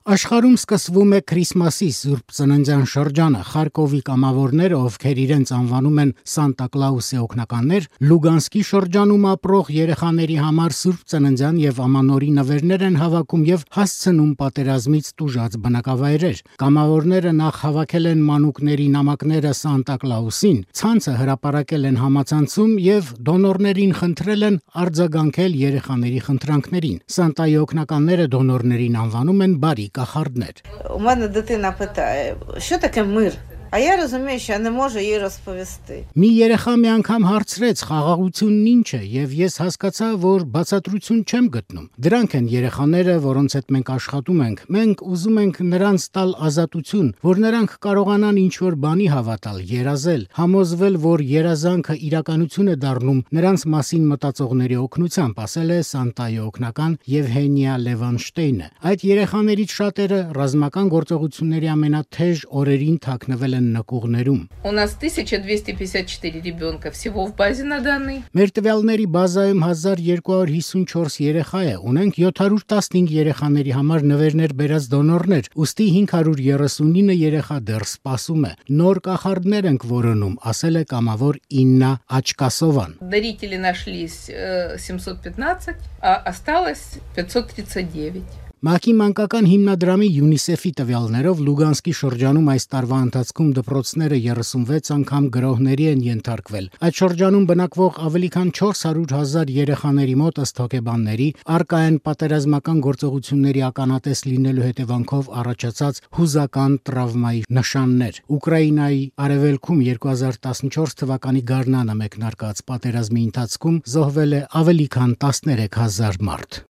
Աշխարհում սկսվում է Քրիսմասի Սուրբ Ծննդյան շրջանը։ Խարկովի կամավորները, ովքեր իրենց անվանում են Սանտա Կլաուսի օգնականներ, Լուգանսկի շրջանում ապրող երեխաների համար Սուրբ Ծննդյան եւ Ամանորի նվերներ են հավաքում եւ հասցնում պատերազմից տուժած բնակավայրեր։ Կամավորները նախ հավաքել են մանուկների նամակները Սանտա Կլաուսին, ցանցը հրապարակել են համացանցում եւ դոնորներին խնդրել են արձագանքել երեխաների խնդրանքներին։ Սանտայի օգնականները դոնորներին անվանում են բարի кахардներ. У мене дитина питає, що таке мир? А я розумію, що я не можу їй розповісти. Մի երեխա մի անգամ հարցրեց խաղաղությունն ինչ է եւ ես հասկացա, որ բացատրություն չեմ գտնում։ Դրանք են երեխաները, որոնց հետ մենք աշխատում ենք։ Մենք ուզում ենք նրանց տալ ազատություն, որ նրանք կարողանան ինչ-որ բանի հավատալ, երազել, համոզվել, որ երազանքը իրականություն է դառնում նրանց մասին մտածողների օգնությամբ, ասել է Սանտայի օգնական Եվհենիա Լևանշտեյնը։ Այդ երեխաներից շատերը ռազմական գործողությունների ամենաթեժ օրերին թաքնվել նկուղներում. У нас 1254 ребенка всего в базе на данный. Մեր տվյալների բազայում 1254 երեխա է, ունենք 715 երեխաների համար նվերներ բերած դոնորներ, ուստի 539 երեխա դեռ սպասում է։ Նոր կախարդներ ենք որոնում, ասել է կամավոր Իննա Աչկասովան։ Дарители нашлись 715, а осталось 539. ՄԱԿ-ի մանկական հիմնադրամի ՅՈՒՆԻՍԵՖ-ի տվյալներով Լուգանսկի շրջանում այս տարվա ընթացքում դպրոցները 36 անգամ գրոհների են ենթարկվել։ Այդ շրջանում բնակվող ավելի քան 400,000 երեխաների մոտ ըստ հոգեբանների առկա են պատերազմական գործողությունների ականատես լինելու հետևանքով առաջացած հուզական տրավմայի նշաններ։ Ուկրաինայի արևելքում 2014 թվականի գարնանը մեկնարկած պատերազմի ընթացքում զոհվել է ավելի քան 13,000 մարդ։